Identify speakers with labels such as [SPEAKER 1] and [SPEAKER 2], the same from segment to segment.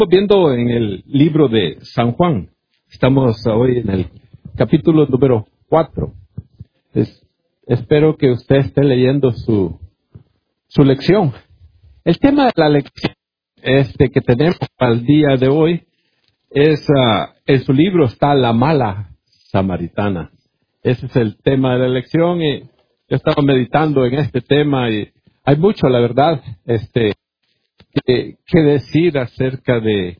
[SPEAKER 1] Viendo en el libro de San Juan. Estamos hoy en el capítulo número 4. Espero que usted esté leyendo su lección. El tema de la lección que tenemos para el día de hoy es, en su libro está La mala samaritana. Ese es el tema de la lección y yo estaba meditando en este tema y hay mucho, la verdad, que decir acerca de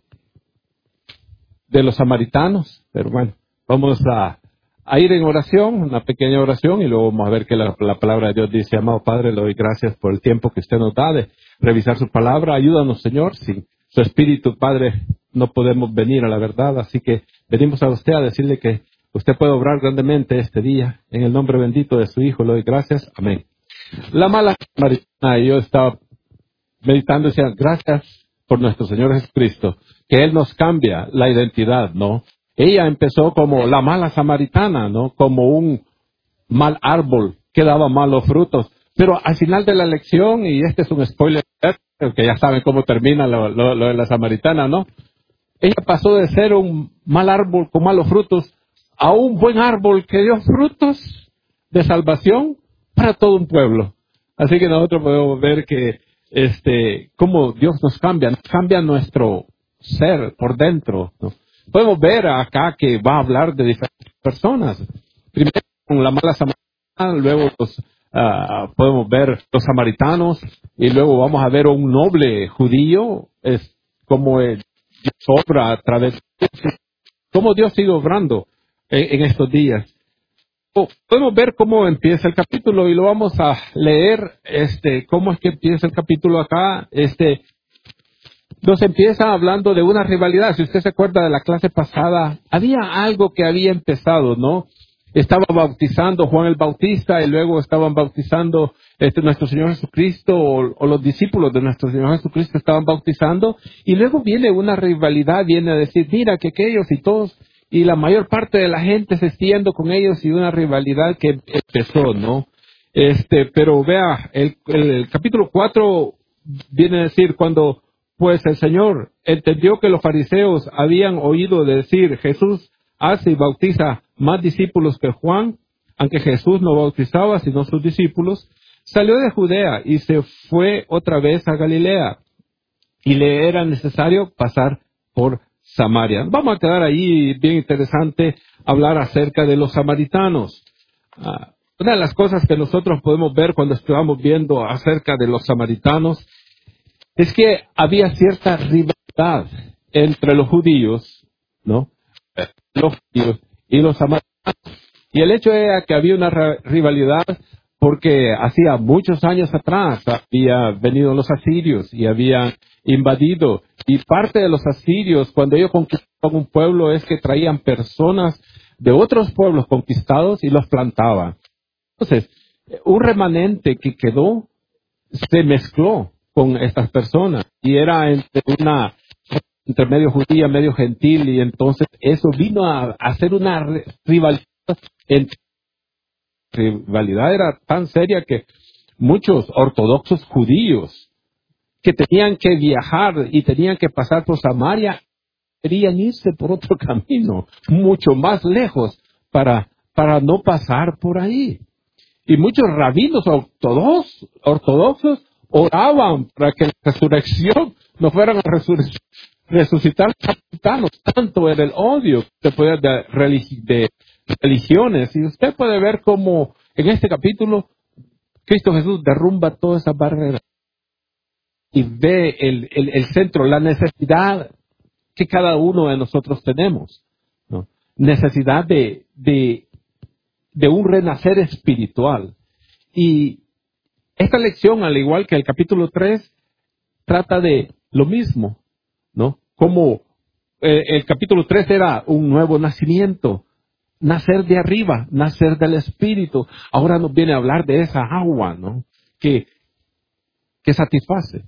[SPEAKER 1] los samaritanos, pero bueno, vamos a ir en oración, una pequeña oración, y luego vamos a ver que la palabra de Dios dice: amado Padre, le doy gracias por el tiempo que usted nos da de revisar su palabra. Ayúdanos, Señor, sin su Espíritu, Padre, no podemos venir a la verdad, así que venimos a usted a decirle que usted puede obrar grandemente este día. En el nombre bendito de su Hijo le doy gracias. Amén. La mala samaritana, yo estaba meditando y decía: gracias por nuestro Señor Jesucristo, que Él nos cambia la identidad, ¿no? Ella empezó como la mala samaritana, ¿no? Como un mal árbol que daba malos frutos. Pero al final de la lección, y este es un spoiler, que ya saben cómo termina lo de la samaritana, ¿no? Ella pasó de ser un mal árbol con malos frutos a un buen árbol que dio frutos de salvación para todo un pueblo. Así que nosotros podemos ver que cómo Dios nos cambia nuestro ser por dentro, ¿no? Podemos ver acá que va a hablar de diferentes personas. Primero con la mala samaritana, luego podemos ver los samaritanos, y luego vamos a ver un noble judío, es como Dios obra a través de cómo Dios sigue obrando en estos días. Podemos ver cómo empieza el capítulo y lo vamos a leer, cómo es que empieza el capítulo acá. Nos empieza hablando de una rivalidad. Si usted se acuerda de la clase pasada, había algo que había empezado, ¿no? Estaba bautizando Juan el Bautista y luego estaban bautizando nuestro Señor Jesucristo, o los discípulos de nuestro Señor Jesucristo estaban bautizando, y luego viene una rivalidad, viene a decir: mira que aquellos y todos, y la mayor parte de la gente se extiende con ellos, y una rivalidad que empezó, ¿no? Pero vea, el capítulo 4 viene a decir: cuando pues el Señor entendió que los fariseos habían oído decir: Jesús hace y bautiza más discípulos que Juan, aunque Jesús no bautizaba sino sus discípulos, salió de Judea y se fue otra vez a Galilea, y le era necesario pasar por Samaria. Vamos a quedar ahí, bien interesante hablar acerca de los samaritanos. Una de las cosas que nosotros podemos ver cuando estamos viendo acerca de los samaritanos es que había cierta rivalidad entre los judíos, ¿no? Los judíos y los samaritanos. Y el hecho era que había una rivalidad porque hacía muchos años atrás había venido los asirios y habían invadido. Y parte de los asirios, cuando ellos conquistaban un pueblo, es que traían personas de otros pueblos conquistados y los plantaban. Entonces, un remanente que quedó se mezcló con estas personas y era entre medio judía, medio gentil, y entonces eso vino a hacer una rivalidad. La rivalidad era tan seria que muchos ortodoxos judíos que tenían que viajar y tenían que pasar por Samaria querían irse por otro camino, mucho más lejos, para no pasar por ahí. Y muchos rabinos ortodoxos oraban para que la resurrección no fueran a resucitar samaritanos. Tanto era el odio que puede de religiones. Y usted puede ver cómo en este capítulo Cristo Jesús derrumba todas esas barreras y ve el centro, la necesidad que cada uno de nosotros tenemos, ¿no? Necesidad de un renacer espiritual. Y esta lección, al igual que el capítulo 3, trata de lo mismo, ¿no? Como el capítulo 3 era un nuevo nacimiento, nacer de arriba, nacer del Espíritu. Ahora nos viene a hablar de esa agua, ¿no? Que satisface.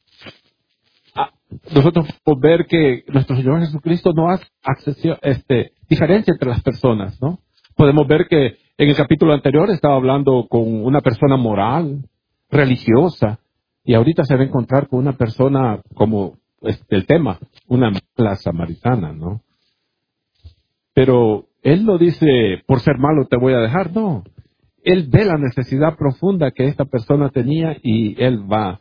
[SPEAKER 1] Nosotros podemos ver que nuestro Señor Jesucristo no hace diferencia entre las personas, ¿no? Podemos ver que en el capítulo anterior estaba hablando con una persona moral, religiosa, y ahorita se va a encontrar con una persona como el tema, una mala samaritana, ¿no? Pero él no dice, por ser malo te voy a dejar, no. Él ve la necesidad profunda que esta persona tenía y él va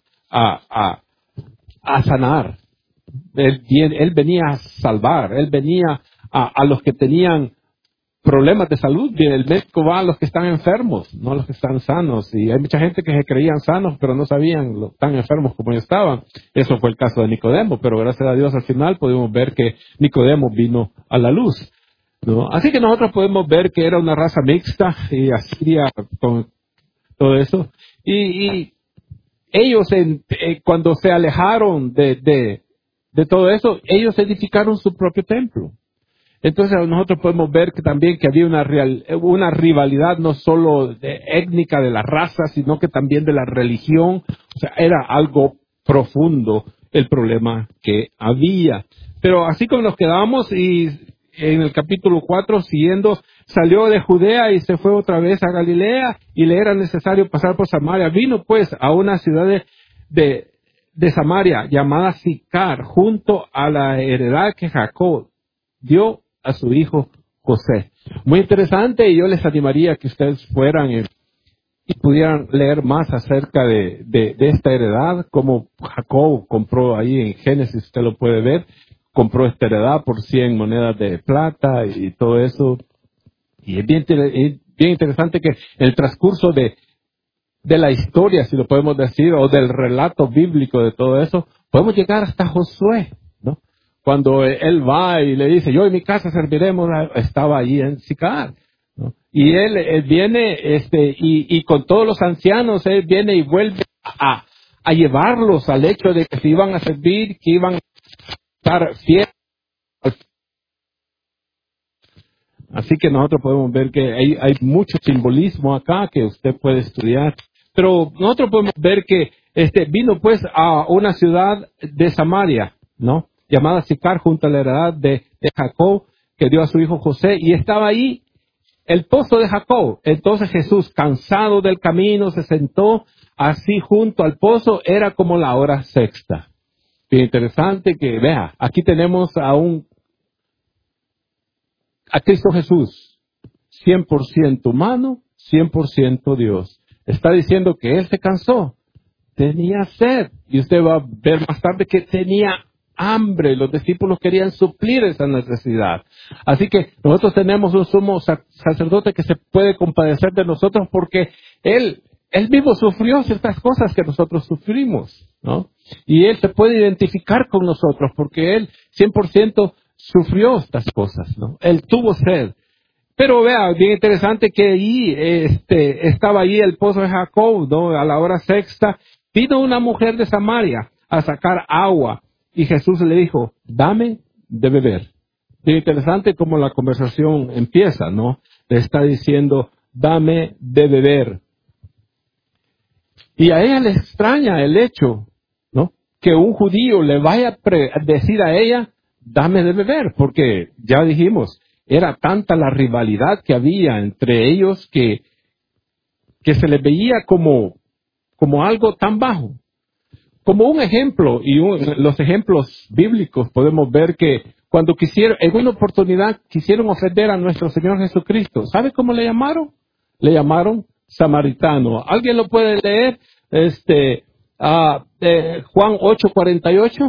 [SPEAKER 1] a sanar. Él venía a salvar, él venía a los que tenían problemas de salud. Bien, el médico va a los que están enfermos, no a los que están sanos. Y hay mucha gente que se creían sanos, pero no sabían tan enfermos como ellos estaban. Eso fue el caso de Nicodemo, pero gracias a Dios al final pudimos ver que Nicodemo vino a la luz, ¿no? Así que nosotros podemos ver que era una raza mixta y Asiria con todo eso. Y ellos cuando se alejaron de todo eso, ellos edificaron su propio templo. Entonces nosotros podemos ver que también que había una rivalidad no solo étnica de la raza, sino que también de la religión. O sea, era algo profundo el problema que había. Pero así como nos quedamos y en el capítulo 4, siguiendo, salió de Judea y se fue otra vez a Galilea y le era necesario pasar por Samaria. Vino pues a una ciudad de Samaria llamada Sicar, junto a la heredad que Jacob dio a su hijo José. Muy interesante, y yo les animaría a que ustedes fueran y pudieran leer más acerca de esta heredad, como Jacob compró ahí en Génesis, usted lo puede ver, compró esta heredad por 100 monedas de plata y todo eso. Y es bien interesante que el transcurso de la historia, si lo podemos decir, o del relato bíblico de todo eso, podemos llegar hasta Josué, ¿no? Cuando él va y le dice, yo en mi casa serviremos, estaba allí en Sicar, ¿no? Y él viene, y con todos los ancianos, él viene y vuelve a llevarlos al hecho de que se iban a servir, que iban a estar fieles. Así que nosotros podemos ver que hay mucho simbolismo acá que usted puede estudiar. Pero nosotros podemos ver que vino pues a una ciudad de Samaria, ¿no? Llamada Sicar, junto a la heredad de Jacob, que dio a su hijo José, y estaba ahí el pozo de Jacob. Entonces Jesús, cansado del camino, se sentó así junto al pozo. Era como la hora sexta. Bien interesante que, vea, aquí tenemos a Cristo Jesús, 100% humano, 100% Dios. Está diciendo que Él se cansó, tenía sed, y usted va a ver más tarde que tenía hambre. Los discípulos querían suplir esa necesidad. Así que nosotros tenemos un sumo sacerdote que se puede compadecer de nosotros porque Él mismo sufrió ciertas cosas que nosotros sufrimos, ¿no? Y Él se puede identificar con nosotros porque Él 100% sufrió estas cosas, ¿no? Él tuvo sed. Pero vea, bien interesante que allí estaba allí el pozo de Jacob, ¿no? A la hora sexta vino una mujer de Samaria a sacar agua y Jesús le dijo, dame de beber. Bien interesante cómo la conversación empieza, ¿no? Le está diciendo, dame de beber. Y a ella le extraña el hecho, ¿no? Que un judío le vaya a decir a ella, dame de beber, porque ya dijimos, era tanta la rivalidad que había entre ellos que se les veía como algo tan bajo. Como un ejemplo, y los ejemplos bíblicos podemos ver que cuando en una oportunidad quisieron ofender a nuestro Señor Jesucristo, ¿sabe cómo le llamaron? Le llamaron samaritano. ¿Alguien lo puede leer? Juan 8:48.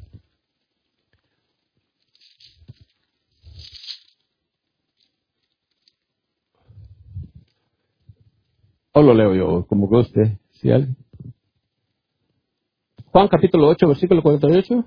[SPEAKER 1] O lo leo yo, como guste. ¿Sí, alguien? Juan capítulo 8, versículo 48.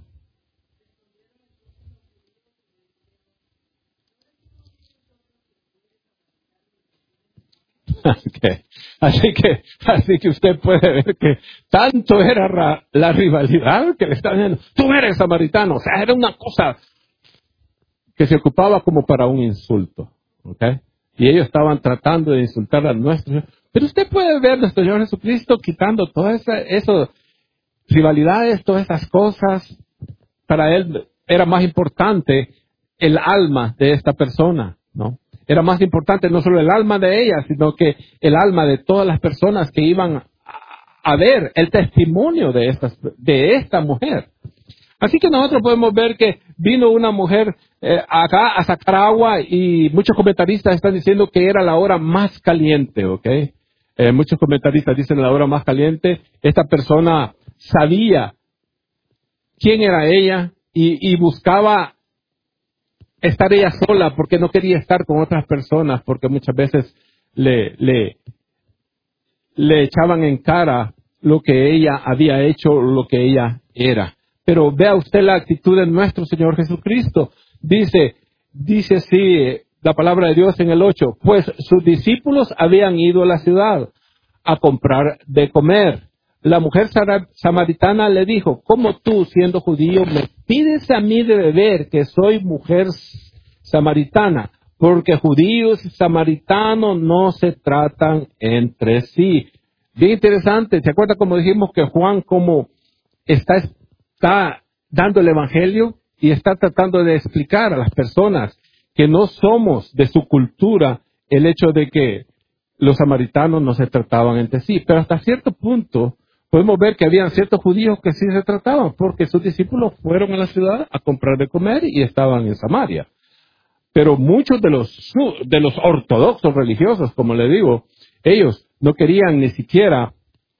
[SPEAKER 1] Okay. Así que usted puede ver que tanto era la rivalidad que le estaban diciendo, tú eres samaritano. O sea, era una cosa que se ocupaba como para un insulto. ¿Okay? Y ellos estaban tratando de insultar a nuestro Señor. Pero usted puede ver a nuestro Señor Jesucristo quitando todas esas rivalidades, todas esas cosas. Para Él era más importante el alma de esta persona, ¿no? Era más importante no solo el alma de ella, sino que el alma de todas las personas que iban a ver el testimonio de esta mujer. Así que nosotros podemos ver que vino una mujer acá a sacar agua y muchos comentaristas están diciendo que era la hora más caliente, ¿ok? Muchos comentaristas dicen la hora más caliente. Esta persona sabía quién era ella y buscaba estar ella sola porque no quería estar con otras personas porque muchas veces le echaban en cara lo que ella había hecho, lo que ella era. Pero vea usted la actitud de nuestro Señor Jesucristo. Dice así la palabra de Dios en el 8, pues sus discípulos habían ido a la ciudad a comprar de comer. La mujer samaritana le dijo, ¿cómo tú, siendo judío, me pides a mí de beber que soy mujer samaritana? Porque judíos y samaritanos no se tratan entre sí. Bien interesante. ¿Se acuerda como dijimos que Juan como está dando el evangelio y está tratando de explicar a las personas que no somos de su cultura el hecho de que los samaritanos no se trataban entre sí? Pero hasta cierto punto podemos ver que habían ciertos judíos que sí se trataban porque sus discípulos fueron a la ciudad a comprar de comer y estaban en Samaria. Pero muchos de los ortodoxos religiosos, como le digo, ellos no querían ni siquiera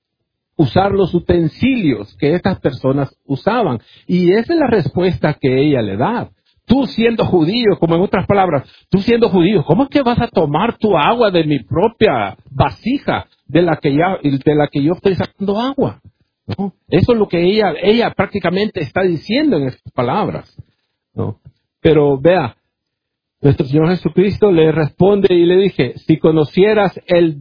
[SPEAKER 1] usar los utensilios que estas personas usaban. Y esa es la respuesta que ella le da. Tú siendo judío, como en otras palabras, tú siendo judío, ¿cómo es que vas a tomar tu agua de mi propia vasija de la que yo estoy sacando agua? ¿No? Eso es lo que ella prácticamente está diciendo en estas palabras, ¿no? Pero vea, nuestro Señor Jesucristo le responde y le dije, si conocieras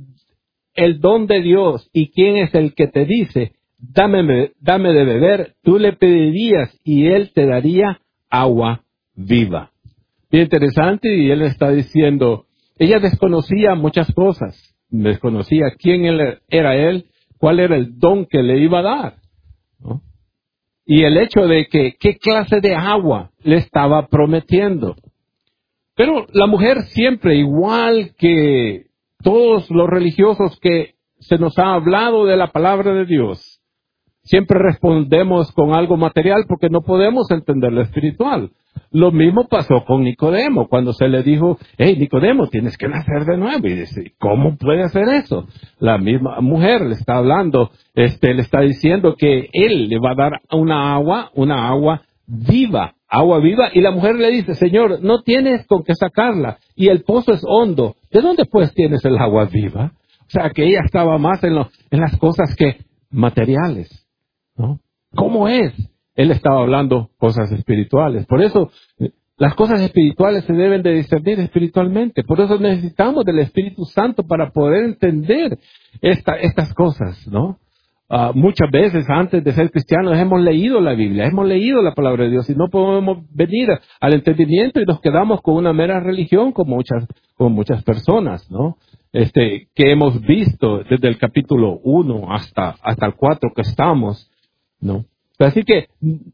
[SPEAKER 1] el don de Dios y quién es el que te dice, dame de beber, tú le pedirías y él te daría agua viva. Bien interesante, y él está diciendo, ella desconocía muchas cosas, desconocía quién era él, cuál era el don que le iba a dar, ¿no? Y el hecho de que qué clase de agua le estaba prometiendo. Pero la mujer siempre, igual que todos los religiosos que se nos ha hablado de la palabra de Dios, siempre respondemos con algo material porque no podemos entender lo espiritual. Lo mismo pasó con Nicodemo, cuando se le dijo, hey Nicodemo, tienes que nacer de nuevo. Y dice, ¿cómo puede hacer eso? La misma mujer le está hablando, le está diciendo que él le va a dar una agua viva, y la mujer le dice, Señor, no tienes con qué sacarla, y el pozo es hondo, ¿de dónde pues tienes el agua viva? O sea, que ella estaba más en las cosas que materiales, ¿no? ¿Cómo es? Él estaba hablando cosas espirituales. Por eso, las cosas espirituales se deben de discernir espiritualmente. Por eso necesitamos del Espíritu Santo para poder entender estas cosas, ¿no? Muchas veces antes de ser cristianos hemos leído la Biblia, hemos leído la palabra de Dios y no podemos venir al entendimiento y nos quedamos con una mera religión con muchas personas, ¿no? Que hemos visto desde el capítulo 1 hasta el 4 que estamos, ¿no? Así que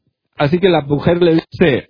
[SPEAKER 1] la mujer le dice,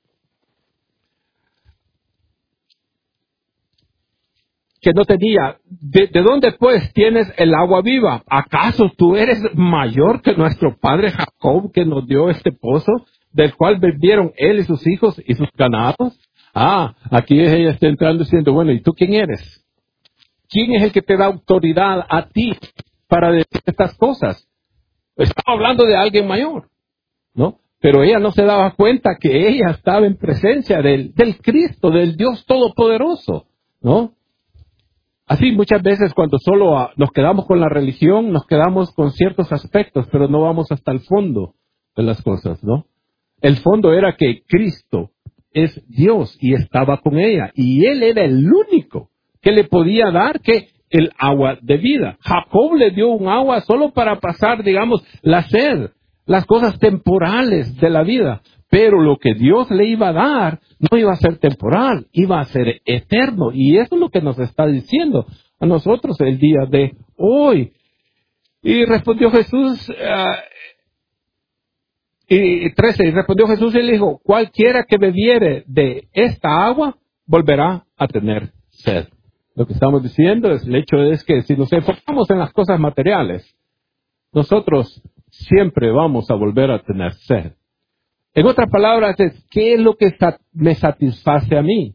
[SPEAKER 1] que no tenía, ¿de dónde pues tienes el agua viva? ¿Acaso tú eres mayor que nuestro padre Jacob, que nos dio este pozo, del cual bebieron él y sus hijos y sus ganados? Aquí ella está entrando diciendo, bueno, ¿y tú quién eres? ¿Quién es el que te da autoridad a ti para decir estas cosas? Estaba hablando de alguien mayor, ¿no? Pero ella no se daba cuenta que ella estaba en presencia del Cristo, del Dios Todopoderoso, ¿no? Así muchas veces cuando solo nos quedamos con la religión, nos quedamos con ciertos aspectos, pero no vamos hasta el fondo de las cosas, ¿no? El fondo era que Cristo es Dios y estaba con ella, y Él era el único que le podía dar el agua de vida. Jacob le dio un agua solo para pasar, digamos, la sed, las cosas temporales de la vida. Pero lo que Dios le iba a dar no iba a ser temporal, iba a ser eterno. Y eso es lo que nos está diciendo a nosotros el día de hoy. Y respondió Jesús, y respondió Jesús y le dijo, cualquiera que bebiere de esta agua volverá a tener sed. Lo que estamos diciendo es, el hecho es que si nos enfocamos en las cosas materiales, nosotros siempre vamos a volver a tener sed. En otras palabras, ¿qué es lo que me satisface a mí?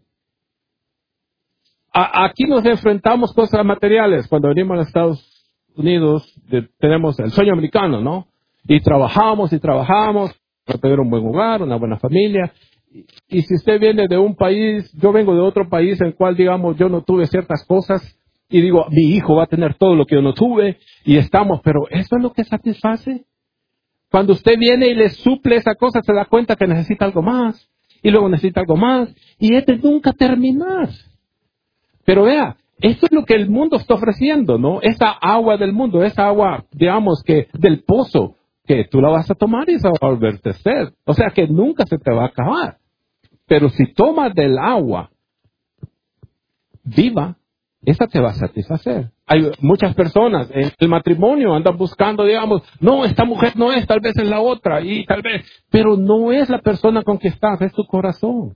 [SPEAKER 1] Aquí nos enfrentamos cosas materiales. Cuando venimos a los Estados Unidos, tenemos el sueño americano, ¿no? Y trabajamos para tener un buen hogar, una buena familia. Y si usted viene de un país, yo vengo de otro país en el cual, digamos, yo no tuve ciertas cosas y digo, mi hijo va a tener todo lo que yo no tuve y pero ¿eso es lo que satisface? Cuando usted viene y le suple esa cosa, se da cuenta que necesita algo más y luego necesita algo más y es de nunca terminar. Pero vea, esto es lo que el mundo está ofreciendo, ¿no? Esa agua del mundo, esa agua, digamos, que del pozo, que tú la vas a tomar y se va a volverte sed. O sea que nunca se te va a acabar. Pero si tomas del agua viva, esa te va a satisfacer. Hay muchas personas en el matrimonio andan buscando, digamos, no, esta mujer no es, tal vez es la otra, y tal vez, pero no es la persona con que estás, es tu corazón.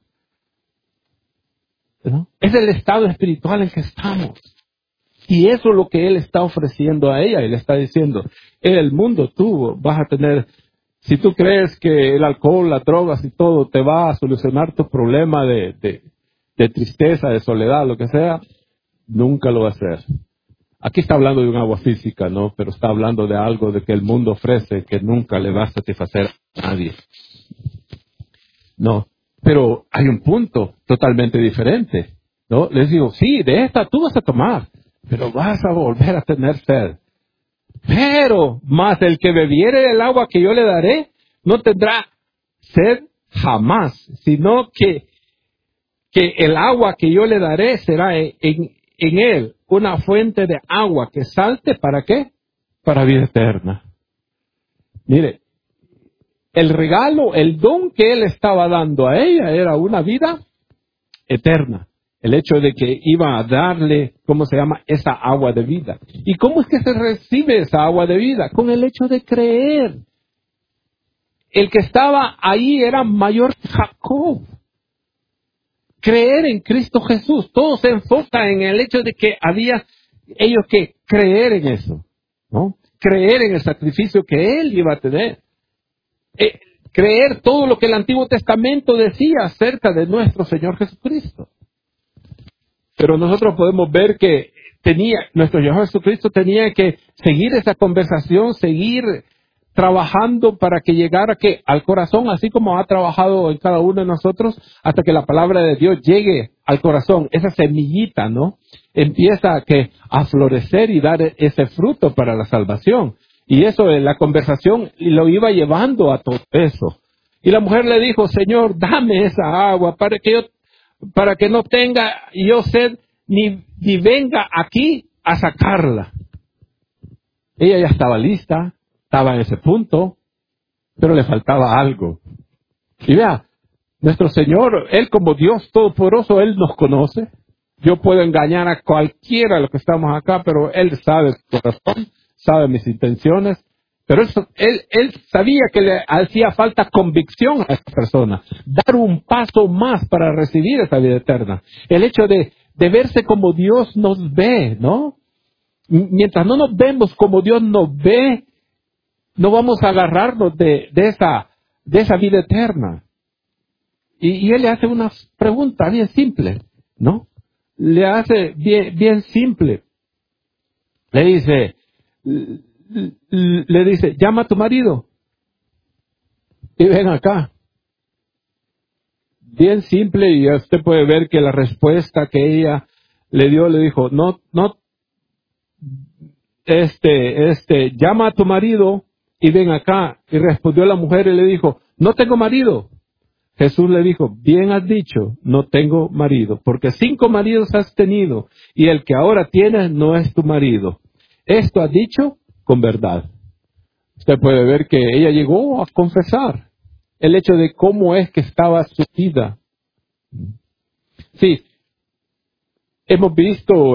[SPEAKER 1] ¿No? Es el estado espiritual en que estamos. Y eso es lo que Él está ofreciendo a ella. Él está diciendo, en el mundo tú vas a tener, si tú crees que el alcohol, las drogas y todo te va a solucionar tu problema de tristeza, de soledad, lo que sea, nunca lo va a hacer. Aquí está hablando de un agua física, ¿no? Pero está hablando de algo de que el mundo ofrece que nunca le va a satisfacer a nadie. No. Pero hay un punto totalmente diferente, ¿no? Les digo, sí, de esta tú vas a tomar, pero vas a volver a tener sed. Pero, más el que bebiere del agua que yo le daré, no tendrá sed jamás, sino que el agua que yo le daré será en él una fuente de agua que salte, ¿para qué? Para vida eterna. Mire, el regalo, el don que Él estaba dando a ella era una vida eterna. El hecho de que iba a darle, ¿cómo se llama? Esa agua de vida. ¿Y cómo es que se recibe esa agua de vida? Con el hecho de creer. El que estaba ahí era mayor que Jacob. Creer en Cristo Jesús. Todo se enfoca en el hecho de que había ellos que creer en eso, ¿no? Creer en el sacrificio que Él iba a tener. Creer todo lo que el Antiguo Testamento decía acerca de nuestro Señor Jesucristo. Pero nosotros podemos ver que nuestro Señor Jesucristo tenía que seguir esa conversación, seguir trabajando para que llegara al corazón, así como ha trabajado en cada uno de nosotros, hasta que la palabra de Dios llegue al corazón. Esa semillita, ¿no? Empieza a florecer y dar ese fruto para la salvación. Y eso, la conversación lo iba llevando a todo eso. Y la mujer le dijo, Señor, dame esa agua para que no tenga yo sed ni venga aquí a sacarla. Ella ya estaba lista, estaba en ese punto, pero le faltaba algo. Y vea, nuestro Señor, Él como Dios Todopoderoso, Él nos conoce. Yo puedo engañar a cualquiera de los que estamos acá, pero Él sabe su corazón, sabe mis intenciones. Pero él sabía que le hacía falta convicción a esa persona, dar un paso más para recibir esa vida eterna. El hecho de verse como Dios nos ve, ¿no? Mientras no nos vemos como Dios nos ve, no vamos a agarrarnos de esa vida eterna. Y Él le hace una pregunta bien simple, ¿no? Le hace bien simple. Le dice, llama a tu marido y ven acá. Bien simple, y usted puede ver que la respuesta que ella le dio, le dijo, llama a tu marido y ven acá. Y respondió la mujer y le dijo, no tengo marido. Jesús le dijo, bien has dicho, no tengo marido, porque 5 maridos has tenido y el que ahora tienes no es tu marido. Esto has dicho con verdad. Usted puede ver que ella llegó a confesar el hecho de cómo es que estaba su vida. Sí, hemos visto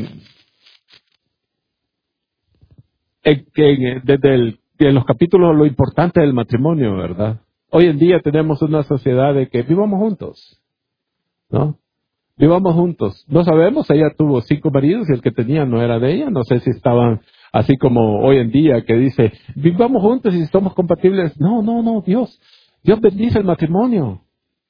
[SPEAKER 1] en los capítulos lo importante del matrimonio, ¿verdad? Hoy en día tenemos una sociedad de que vivamos juntos, ¿no? Vivamos juntos. No sabemos, ella tuvo 5 maridos y el que tenía no era de ella. No sé si estaban así como hoy en día que dice, vivamos juntos y somos compatibles. No, Dios Dios bendice el matrimonio.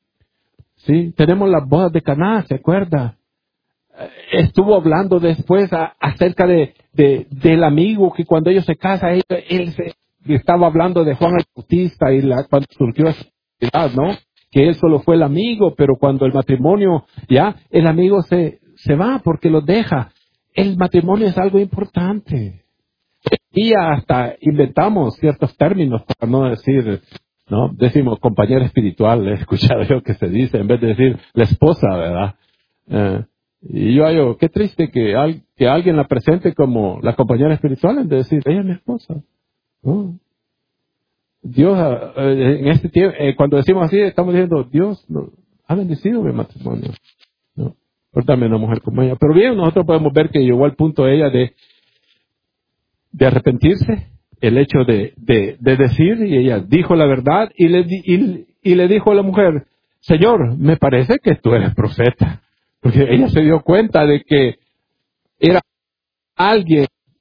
[SPEAKER 1] Sí, tenemos las bodas de Caná, ¿se acuerda? Estuvo hablando después acerca del amigo que cuando ellos se casan, estaba hablando de Juan el Bautista y cuando surgió esa realidad, ¿no? Que él solo fue el amigo, pero cuando el matrimonio, ya, el amigo se va porque lo deja. El matrimonio es algo importante. Y hasta inventamos ciertos términos para no decir, ¿no? Decimos compañera espiritual, he escuchado yo que se dice, en vez de decir la esposa, ¿verdad? Y yo digo, qué triste que alguien la presente como la compañera espiritual en vez de decir, ella es mi esposa. ¿No? Dios, en este tiempo, cuando decimos así, estamos diciendo, Dios ha bendecido mi matrimonio. ¿No? Por darme una mujer como ella. Pero bien, nosotros podemos ver que llegó al punto ella de arrepentirse, el hecho de decir, y ella dijo la verdad, y le dijo a la mujer, Señor, me parece que tú eres profeta. Porque ella se dio cuenta de que era alguien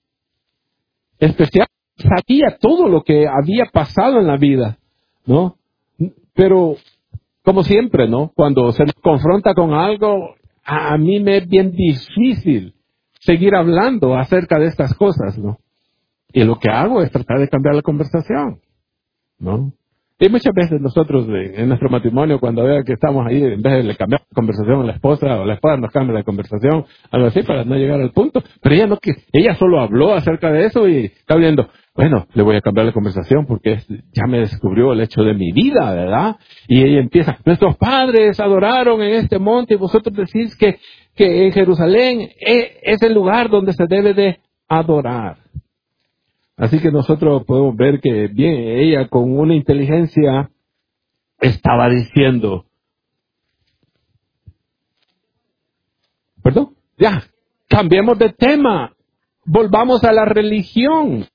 [SPEAKER 1] especial, sabía todo lo que había pasado en la vida, ¿no? Pero, como siempre, ¿no? Cuando se nos confronta con algo, a mí me es bien difícil seguir hablando acerca de estas cosas, ¿no? Y lo que hago es tratar de cambiar la conversación, ¿no? Y muchas veces nosotros en nuestro matrimonio, cuando vea que estamos ahí, en vez de cambiar la conversación a la esposa, o la esposa nos cambia la conversación, algo así, para no llegar al punto. Pero ella solo habló acerca de eso y está viendo, bueno, le voy a cambiar la conversación porque ya me descubrió el hecho de mi vida, ¿verdad? Y ella empieza, nuestros padres adoraron en este monte y vosotros decís que en Jerusalén es el lugar donde se debe de adorar. Así que nosotros podemos ver que bien, ella con una inteligencia estaba diciendo, ¿perdón? Ya, cambiemos de tema, volvamos a la religión.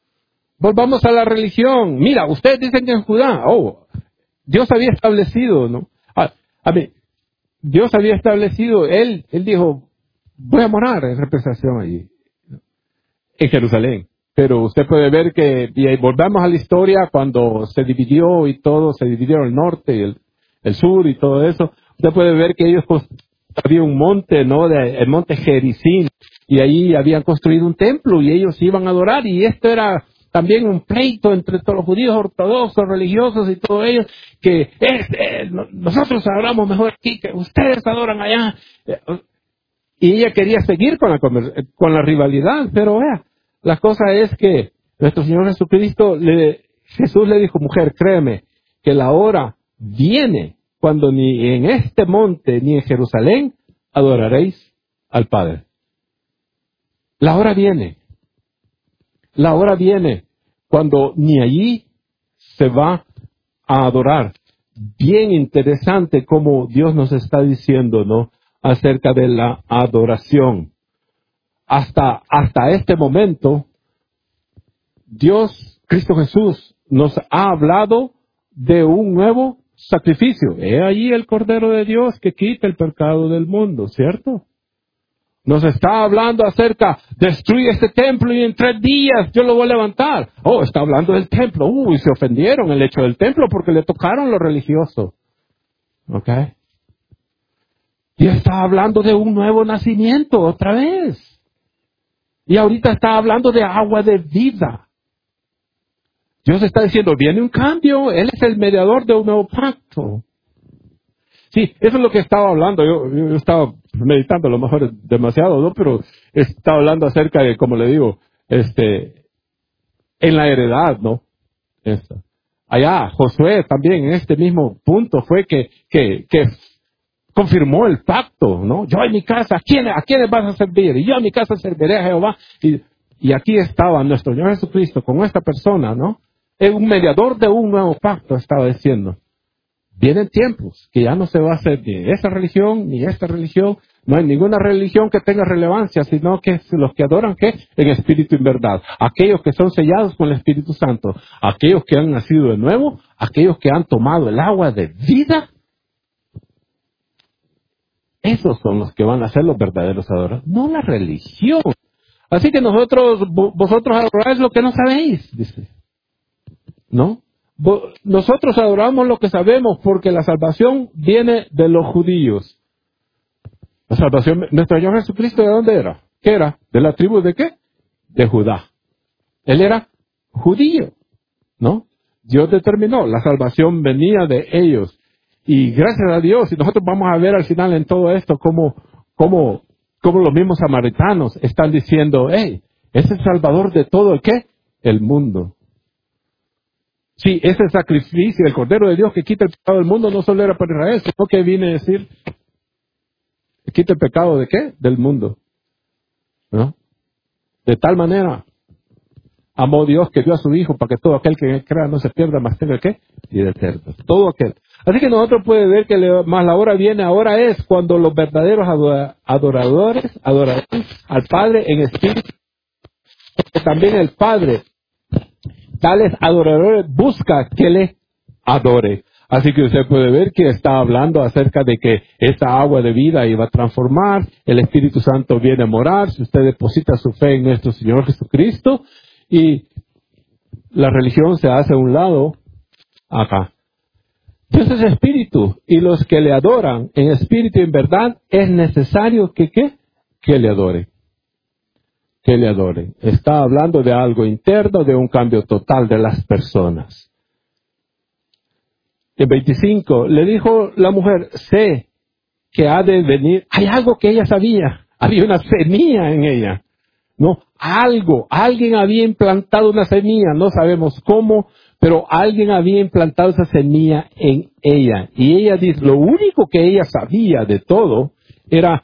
[SPEAKER 1] Mira, ustedes dicen que en Judá, Dios había establecido, ¿no? Dios había establecido, él dijo, voy a morar en representación allí, en Jerusalén. Pero usted puede ver que, y volvamos a la historia, cuando se dividió y todo, se dividió el norte y el sur y todo eso, usted puede ver que ellos había un monte, ¿no? El monte Gerizim, y ahí habían construido un templo y ellos iban a adorar, y esto era también un pleito entre todos los judíos ortodoxos, religiosos y todos ellos, que nosotros adoramos mejor aquí, que ustedes adoran allá. Y ella quería seguir con la rivalidad, pero vea, la cosa es que nuestro Señor Jesucristo, Jesús le dijo, mujer, créeme, que la hora viene cuando ni en este monte ni en Jerusalén adoraréis al Padre. La hora viene cuando ni allí se va a adorar. Bien interesante como Dios nos está diciendo, ¿no? Acerca de la adoración. Hasta este momento, Dios, Cristo Jesús, nos ha hablado de un nuevo sacrificio. He ahí el Cordero de Dios que quita el pecado del mundo, ¿cierto? Nos está hablando acerca, destruye este templo y en 3 días yo lo voy a levantar. Está hablando del templo. Se ofendieron el hecho del templo porque le tocaron lo religioso. ¿Ok? Y está hablando de un nuevo nacimiento otra vez. Y ahorita está hablando de agua de vida. Dios está diciendo, viene un cambio, Él es el mediador de un nuevo pacto. Sí, eso es lo que estaba hablando. Yo estaba meditando, a lo mejor demasiado, ¿no? Pero estaba hablando acerca de, como le digo, en la heredad, ¿no? Allá, Josué también en este mismo punto fue que confirmó el pacto, ¿no? Yo en mi casa, ¿a quiénes vas a servir? Y yo en mi casa serviré a Jehová. Y aquí estaba nuestro Señor Jesucristo con esta persona, ¿no? Es un mediador de un nuevo pacto, estaba diciendo. Vienen tiempos que ya no se va a hacer ni esa religión, ni esta religión. No hay ninguna religión que tenga relevancia, sino que los que adoran, ¿qué? En espíritu y en verdad. Aquellos que son sellados con el Espíritu Santo. Aquellos que han nacido de nuevo. Aquellos que han tomado el agua de vida. Esos son los que van a ser los verdaderos adoradores. No la religión. Así que vosotros adoráis lo que no sabéis, dice. ¿No? Nosotros adoramos lo que sabemos porque la salvación viene de los judíos. La salvación, nuestro Señor Jesucristo, ¿de dónde era? ¿Qué era? ¿De la tribu de qué? De Judá. Él era judío, ¿no? Dios determinó, la salvación venía de ellos. Y gracias a Dios, y nosotros vamos a ver al final en todo esto cómo los mismos samaritanos están diciendo, hey, es el Salvador de todo el ¿qué? El mundo. Sí, ese sacrificio, el Cordero de Dios que quita el pecado del mundo, no solo era para Israel, sino que viene a decir, quita el pecado de qué? Del mundo, ¿no? De tal manera amó Dios que dio a su Hijo para que todo aquel que en él crea no se pierda, más tenga ¿qué? Vida eterna. Todo aquel. Así que nosotros podemos ver que más la hora viene, ahora es cuando los verdaderos adoradores adorarán al Padre en espíritu. Porque también el Padre, tales adoradores, busca que le adore. Así que usted puede ver que está hablando acerca de que esta agua de vida iba a transformar, el Espíritu Santo viene a morar, si usted deposita su fe en nuestro Señor Jesucristo, y la religión se hace a un lado acá. Dios es espíritu, y los que le adoran en espíritu y en verdad es necesario que ¿qué? Que le adoren. Que le adoren. Está hablando de algo interno, de un cambio total de las personas. En 25, le dijo la mujer, sé que ha de venir. Hay algo que ella sabía. Había una semilla en ella. No, alguien había implantado una semilla, no sabemos cómo, pero alguien había implantado esa semilla en ella. Y ella dice, lo único que ella sabía de todo era,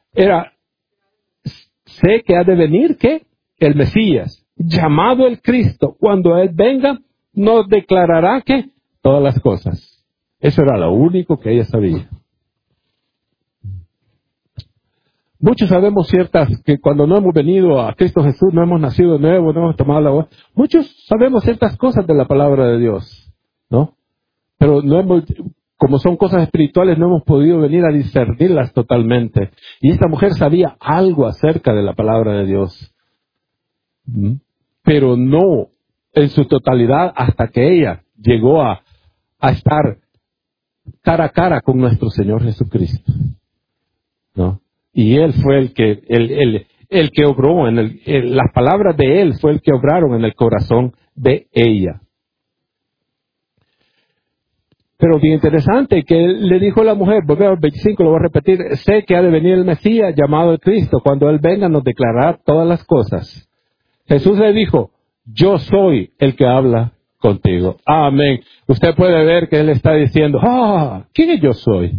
[SPEAKER 1] sé que ha de venir, ¿qué? El Mesías, llamado el Cristo. Cuando Él venga, nos declarará, ¿qué? Todas las cosas. Eso era lo único que ella sabía. Muchos sabemos que cuando no hemos venido a Cristo Jesús, no hemos nacido de nuevo, no hemos tomado la agua. Muchos sabemos ciertas cosas de la palabra de Dios, ¿no? Pero como son cosas espirituales, no hemos podido venir a discernirlas totalmente. Y esta mujer sabía algo acerca de la palabra de Dios. Pero no en su totalidad hasta que ella llegó a estar cara a cara con nuestro Señor Jesucristo, ¿no? Y Él fue el que obró, las palabras de Él fue el que obraron en el corazón de ella. Pero bien interesante que le dijo a la mujer, volvemos al 25, lo voy a repetir, sé que ha de venir el Mesías llamado el Cristo, cuando Él venga nos declarará todas las cosas. Jesús le dijo, yo soy el que habla contigo. Amén. Usted puede ver que Él está diciendo, ¿quién es yo soy?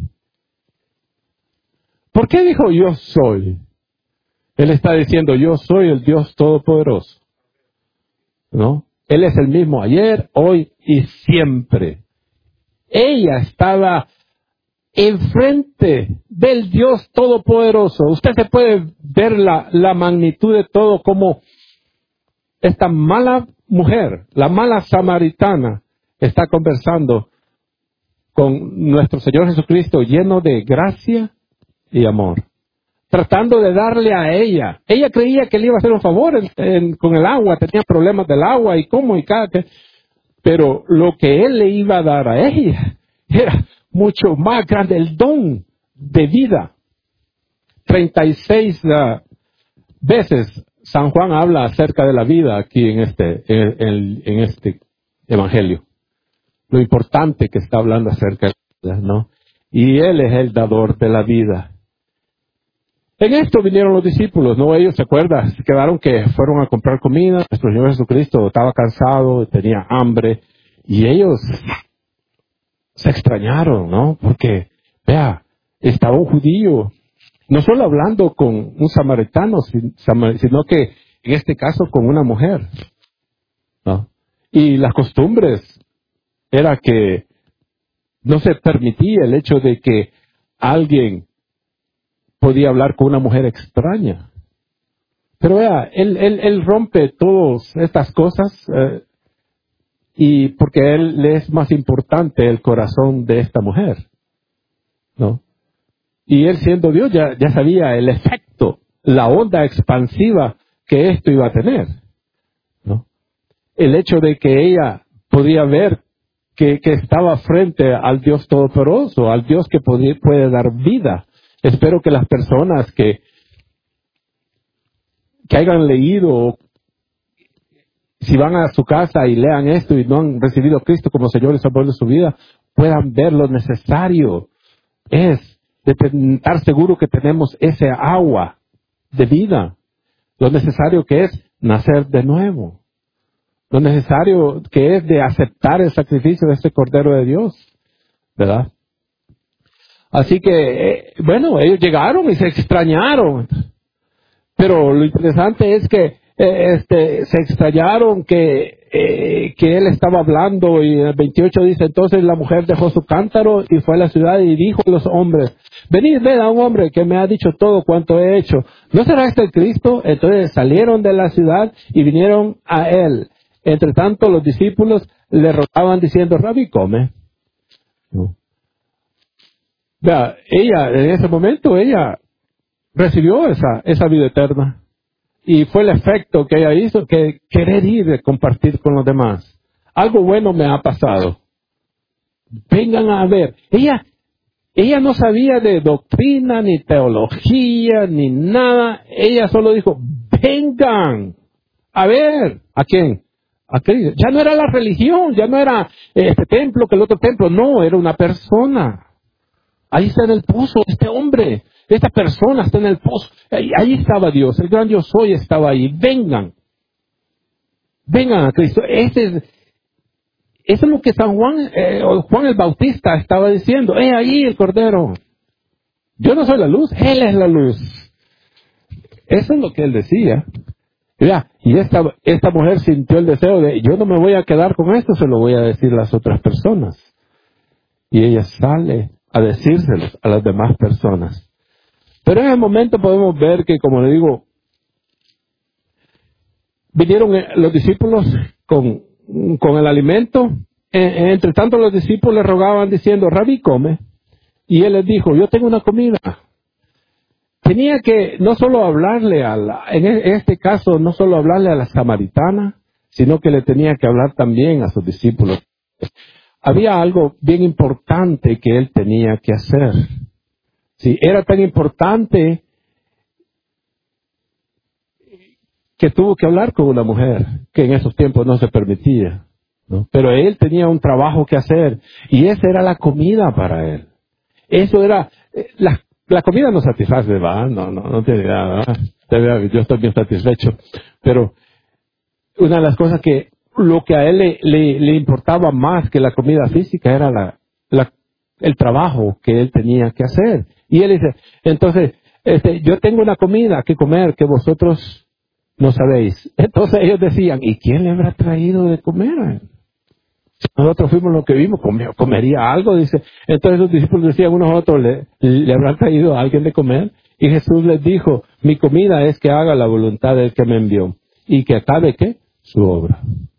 [SPEAKER 1] ¿Por qué dijo yo soy? Él está diciendo, yo soy el Dios Todopoderoso, ¿no? Él es el mismo ayer, hoy y siempre. Ella estaba enfrente del Dios Todopoderoso. Usted se puede ver la magnitud de todo, como esta mala mujer, la mala samaritana, está conversando con nuestro Señor Jesucristo lleno de gracia y amor, tratando de darle a ella. Ella creía que le iba a hacer un favor con el agua, tenía problemas del agua y cómo y cada que... Pero lo que Él le iba a dar a ella era mucho más grande, el don de vida. 36 veces San Juan habla acerca de la vida aquí en este evangelio. Lo importante que está hablando acerca de la vida, ¿no? Y Él es el dador de la vida. En esto vinieron los discípulos, ¿no? Ellos, ¿se acuerdan? Se quedaron que fueron a comprar comida. Nuestro Señor Jesucristo estaba cansado, tenía hambre. Y ellos se extrañaron, ¿no? Porque, vea, estaba un judío, no solo hablando con un samaritano, sino que en este caso con una mujer, ¿no? Y las costumbres era que no se permitía el hecho de que alguien podía hablar con una mujer extraña. Pero vea, él rompe todas estas cosas y porque él le es más importante el corazón de esta mujer, ¿no? Y él, siendo Dios, ya sabía el efecto, la onda expansiva que esto iba a tener, ¿no? El hecho de que ella podía ver que estaba frente al Dios Todopoderoso, al Dios que puede dar vida. Espero que las personas que hayan leído, si van a su casa y lean esto y no han recibido a Cristo como Señor y Salvador de su vida, puedan ver lo necesario es de estar seguro que tenemos ese agua de vida, lo necesario que es nacer de nuevo, lo necesario que es de aceptar el sacrificio de este Cordero de Dios, ¿verdad? Así que, bueno, ellos llegaron y se extrañaron. Pero lo interesante es que se extrañaron que él estaba hablando, y en el 28 dice: entonces la mujer dejó su cántaro y fue a la ciudad y dijo a los hombres: venid, ved a un hombre que me ha dicho todo cuanto he hecho. ¿No será este el Cristo? Entonces salieron de la ciudad y vinieron a él. Entre tanto los discípulos le rogaban diciendo: Rabí, come. No. Vea, ella, en ese momento, ella recibió esa vida eterna. Y fue el efecto que ella hizo, que querer ir y compartir con los demás. Algo bueno me ha pasado. Vengan a ver. Ella no sabía de doctrina, ni teología, ni nada. Ella solo dijo: vengan a ver. ¿A quién? A Cristo. Ya no era la religión, ya no era este templo que el otro templo. No, era una persona. Ahí está en el pozo este hombre. Esta persona está en el pozo. Ahí estaba Dios. El gran yo soy estaba ahí. Vengan. Vengan a Cristo. Eso es lo que Juan el Bautista estaba diciendo. Ahí el Cordero. Yo no soy la luz. Él es la luz. Eso es lo que él decía. Y esta mujer sintió el deseo de: yo no me voy a quedar con esto, se lo voy a decir a las otras personas. Y ella sale a decírselos a las demás personas. Pero en el momento podemos ver que, como le digo, vinieron los discípulos con el alimento. Entre tanto los discípulos le rogaban diciendo: Rabí, come. Y él les dijo: yo tengo una comida. Tenía que no solo hablarle en este caso, no solo hablarle a la samaritana, sino que le tenía que hablar también a sus discípulos. Había algo bien importante que él tenía que hacer. Sí, era tan importante que tuvo que hablar con una mujer, que en esos tiempos no se permitía, ¿no? Pero él tenía un trabajo que hacer, y esa era la comida para él. Eso era, la comida no satisface, ¿va? No tiene nada, ¿va? Yo estoy bien satisfecho. Pero una de las cosas que, lo que a él le importaba más que la comida física era el trabajo que él tenía que hacer. Y él dice: entonces, yo tengo una comida que comer que vosotros no sabéis. Entonces ellos decían: ¿y quién le habrá traído de comer a él? Nosotros fuimos lo que vimos, comería algo, dice. Entonces los discípulos decían unos a otros: ¿le habrán traído a alguien de comer? Y Jesús les dijo: mi comida es que haga la voluntad del que me envió, y que acabe, ¿qué? Su obra.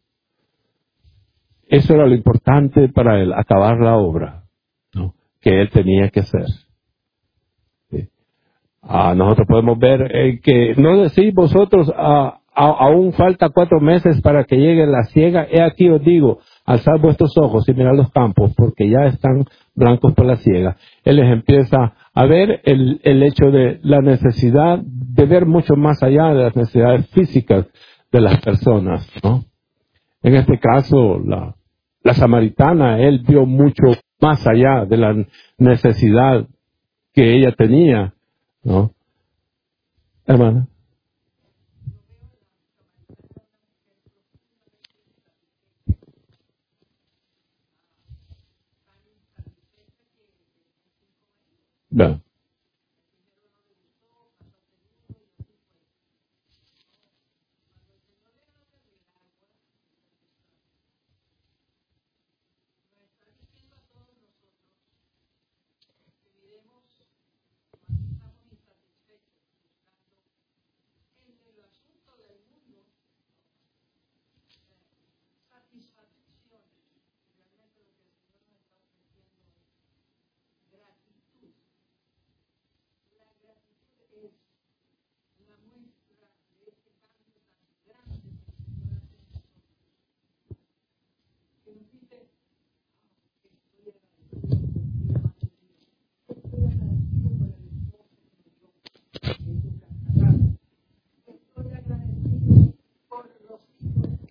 [SPEAKER 1] Eso era lo importante para él, acabar la obra, ¿no?, que él tenía que hacer. ¿Sí? Nosotros podemos ver que no decís vosotros: aún falta 4 meses para que llegue la siega. He aquí os digo: alzad vuestros ojos y mirad los campos, porque ya están blancos por la siega. Él les empieza a ver el hecho de la necesidad de ver mucho más allá de las necesidades físicas de las personas, ¿no? En este caso, la samaritana, él vio mucho más allá de la necesidad que ella tenía, ¿no? Hermana. Bueno.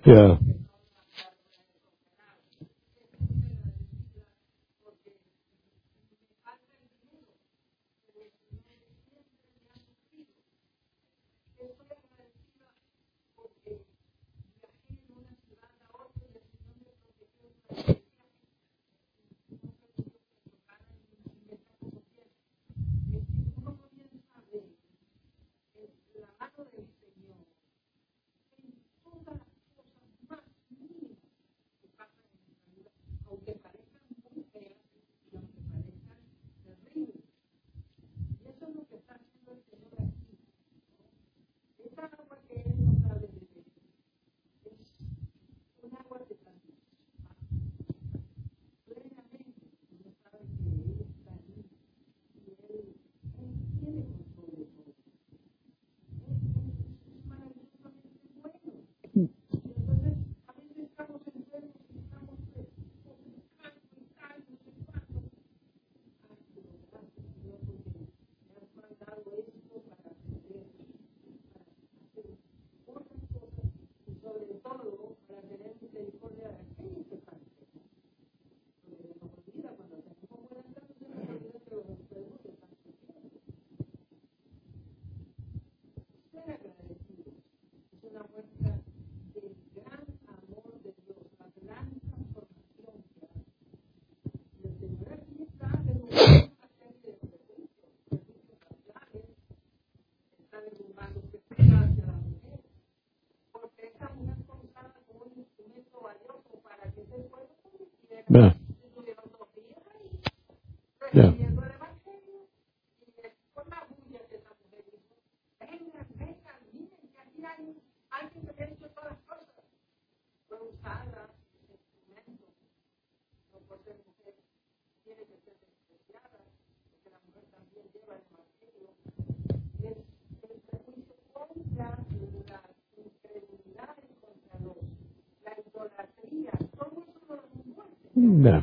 [SPEAKER 1] Yeah. Yeah. Yeah. Yeah.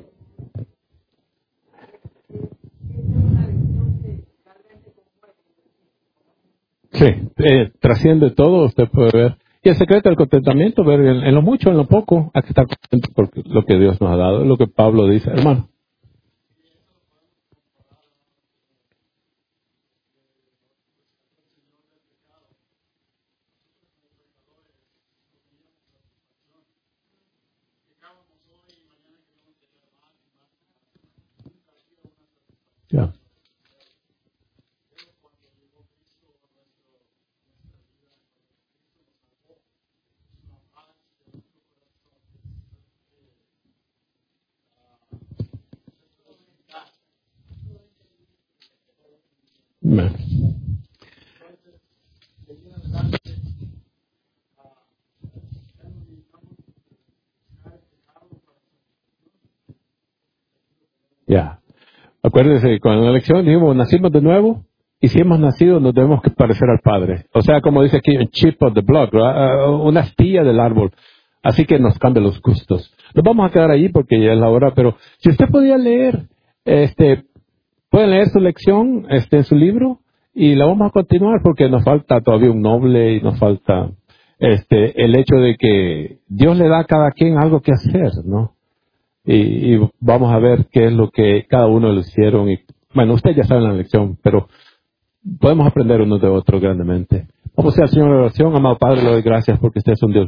[SPEAKER 1] Sí, trasciende todo, usted puede ver. Y el secreto del contentamiento, ver en lo mucho, en lo poco, hay que estar contento por lo que Dios nos ha dado, es lo que Pablo dice, hermano. Yeah. Amen. Ya. Acuérdense, cuando en la lección dijimos, nacimos de nuevo, y si hemos nacido nos debemos que parecer al Padre. O sea, como dice aquí, un chip of the block, ¿verdad? Una astilla del árbol. Así que nos cambia los gustos. Nos vamos a quedar ahí porque ya es la hora, pero si usted podía leer, pueden leer su lección, en su libro, y la vamos a continuar porque nos falta todavía un noble y nos falta, el hecho de que Dios le da a cada quien algo que hacer, ¿no? Y vamos a ver qué es lo que cada uno le hicieron. Y bueno, usted ya sabe la lección, pero podemos aprender unos de otros grandemente. Vamos a hacer, Señor, oración. Amado Padre, le doy gracias porque usted es un Dios